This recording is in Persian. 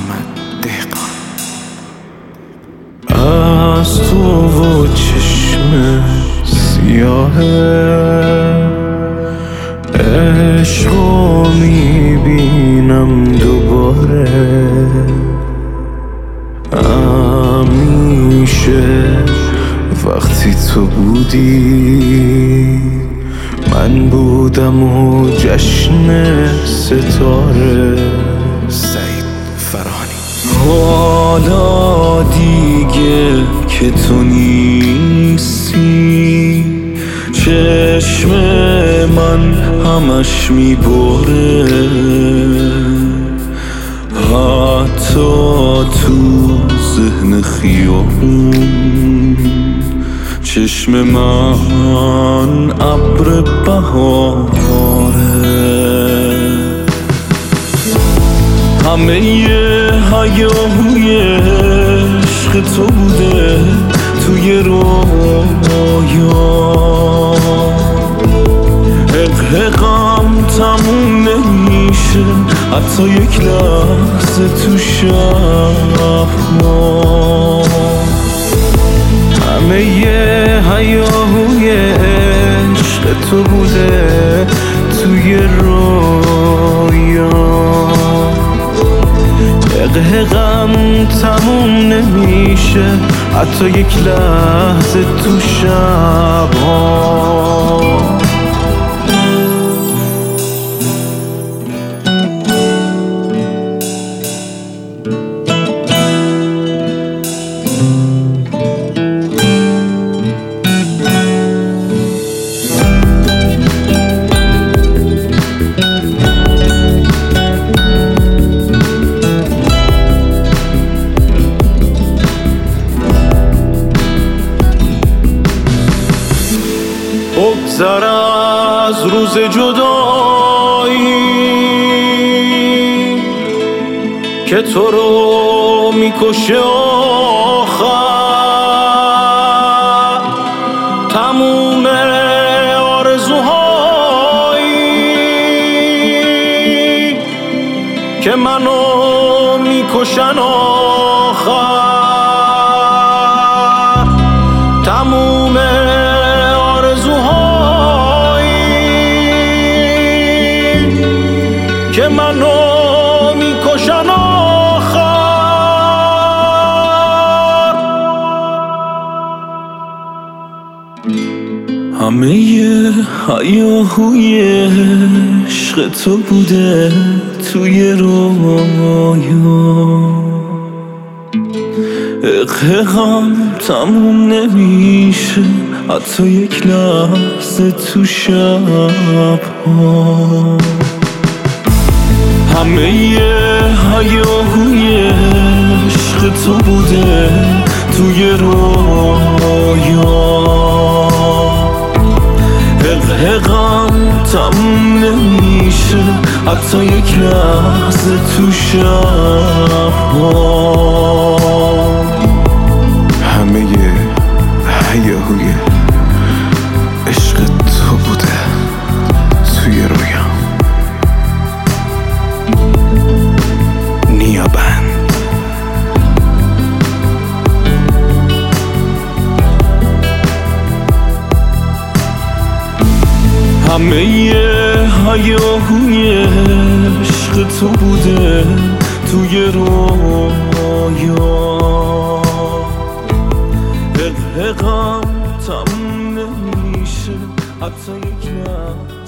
محمد دهقان. از تو و چشم سیاه عشقو میبینم دوباره، همیشه وقتی تو بودی من بودم و جشن ستاره. سعید فرانی. حالا دیگه که تو نیستی چشم من همش میبره، حتی تو ذهن خیابون چشم من ابر بهاره. همه هیاهوی عشق تو بوده توی رویا، حقم تموم نمیشه حتی یک لحظه تو شب‌ها. همه هیاهوی عشق تو بوده توی رویا، حقم تموم نمیشه حتی یک لحظه تو شب‌ها. بگذر از روز جدایی که تو رو میکشه آخر، تموم آرزوهایی که منو میکشن آخر، تموم که منو میکشن آخر. همه هیاهوی عشق تو بوده توی رویا، حقم تموم نمیشه حتی یک لحظه تو شب‌ها. همه هیاهوی عشق تو بوده توی رویا، حقم تموم نمیشه حتی یک لحظه تو شب‌ها. همه هیاهوی عشق تو بوده توی رویا. همه هیاهوی عشق تو بوده توی رویا، حقم تموم نمیشه حتی یک